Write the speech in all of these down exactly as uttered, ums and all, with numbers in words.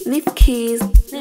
Nip keys.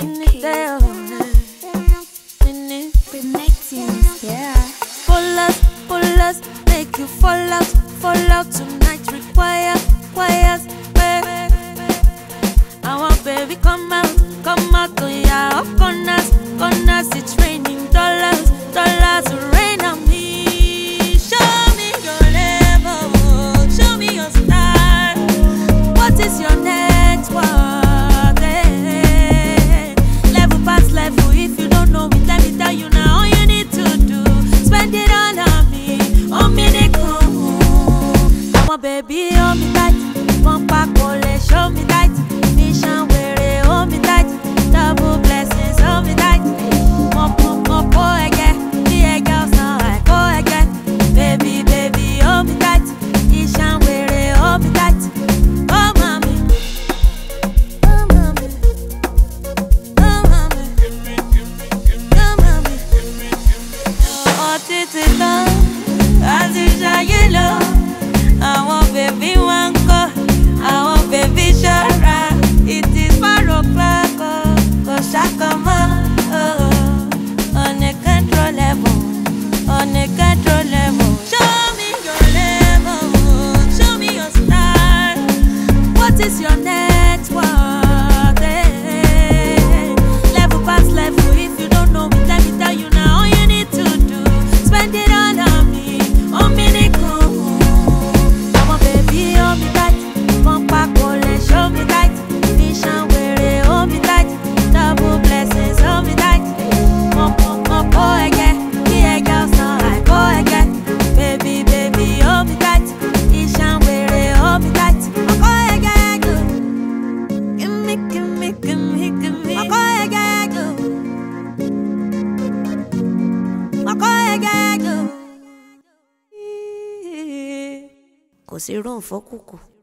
Yeah. Pull us, pull us, make you fall out, fall out tonight. Require, requires, baby. I want baby come out, come out to ya. Up on us, on us, it's raining dollars, dollars rain on me. Show me your level, show me your style. What is your network? Eh? Level past level, if you don't know it, let me tell you now. All you need to do, spend it all on me, on me they come. Come on, baby, hold me tight. One pack, show me tight. Mission where hold me tight. Double blessings, hold me tight. More, more, more, boy again. The girls now I go again. Baby, baby, hold me tight. Mission where hold me tight. Oh, mommy. Oh, mommy. Oh, mommy. Oh, mommy. Oh, titi long. As you shine yellow. I want baby one go. I want baby Shara. It is four o'clock. Go shakama. Uncontrollable. Uncontrollable. Show me your level. Show me your style. What is your network? Eh? Level past level. If you don't know it, let me tell you now. All you need to do, spend it all on me. On me they come. Come on, baby, hold me tight. One pack, show me tight. Mission where hold me tight. Double blessings, hold me tight. More, more, more, boy again. Yeah, girls now I go again. Baby, baby, hold me tight. Mission where hold me tight. I go again, go. Give me, give me, give me, give me. I go again, go. I go again, go. Kò sí rò fọ́kùkù.